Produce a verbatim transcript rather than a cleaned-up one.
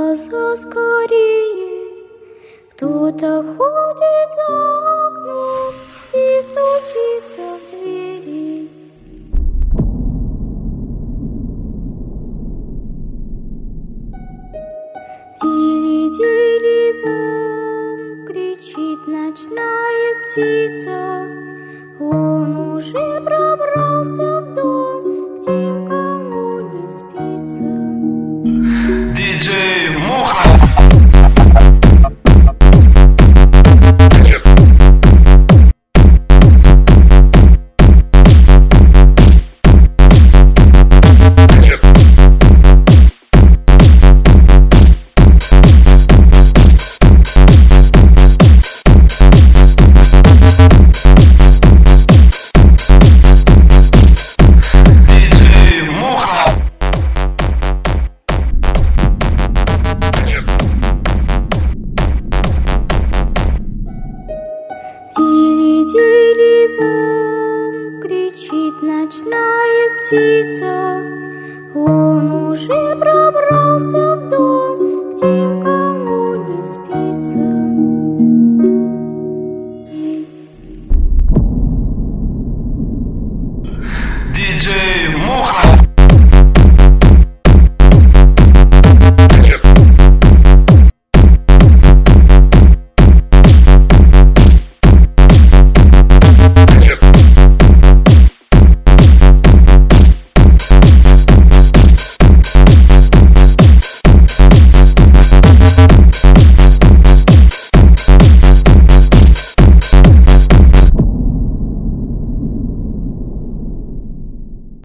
глаза скорее. Кто-то ходит за окном и стучится в двери. Дили-дили-бом, кричит ночная птица. Он уже пробрался в дом, где никому не спится. Диджей Муха. Дили-дили-бом, кричит ночная птица. Он уже пробрался в дом.